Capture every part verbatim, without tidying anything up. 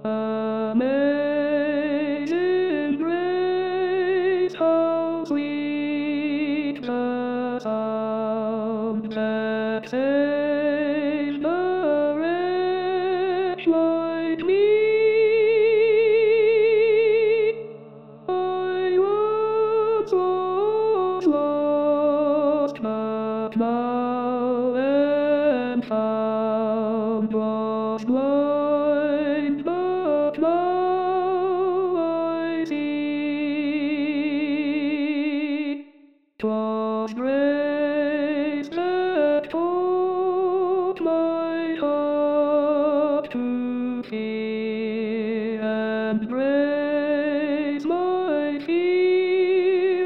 Amazing grace, how sweet the sound that saved a wretch like me. I once was lost, but now am found. Was blind, but now I see. 'Twas grace that taught my heart to fear, and grace my fears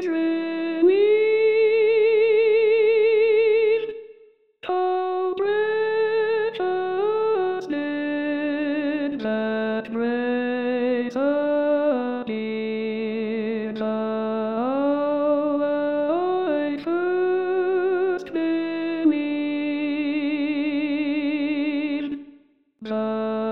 relieved. How precious did that grace appear, the hour I first believed. The